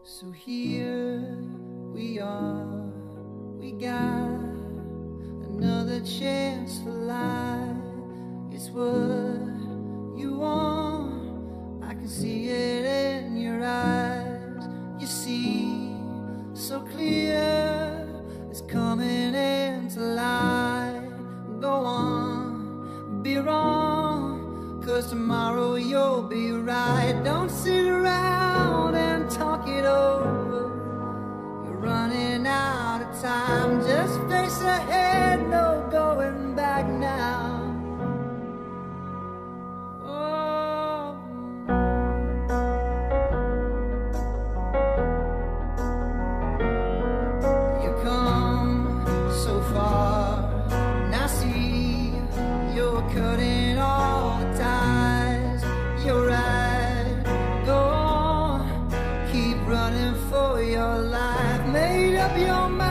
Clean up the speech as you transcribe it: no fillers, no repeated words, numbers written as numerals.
So here we are, we got another chance for life. It's what you want, I can see it in your eyes. You see so clear, it's coming into light. Go on, be wrong, 'cause tomorrow you'll be right. Don't sit around and talk it over, you're running out of time. Just face ahead, no going back now. Oh, you come so far, now see you're cutting all the ties. You're right, go on, keep running for your life. Made up your mind.